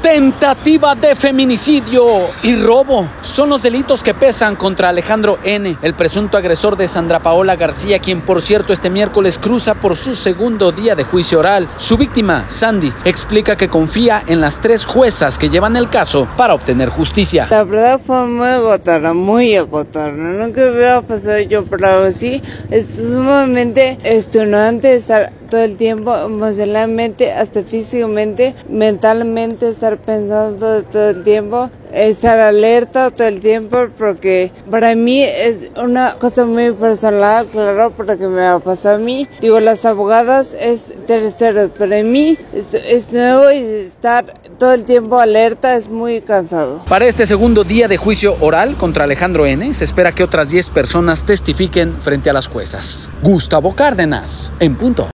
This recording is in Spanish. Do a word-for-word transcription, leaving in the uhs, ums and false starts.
Tentativa de feminicidio y robo son los delitos que pesan contra Alejandro N., el presunto agresor de Sandra Paola García, quien por cierto este miércoles cruza por su segundo día de juicio oral. Su víctima, Sandy, explica que confía en las tres juezas que llevan el caso para obtener justicia. La verdad fue muy agotadora, muy agotadora. Nunca había pasado yo por algo así. Es sumamente estimulante estar todo el tiempo, emocionalmente, hasta físicamente, mentalmente, estar pensando todo el tiempo, estar alerta todo el tiempo, porque para mí es una cosa muy personal, claro, porque me ha pasado a mí. Digo, las abogadas es tercero, pero en mí es, es nuevo y estar todo el tiempo alerta es muy cansado. Para este segundo día de juicio oral contra Alejandro N., se espera que otras diez personas testifiquen frente a las juezas. Gustavo Cárdenas, en punto.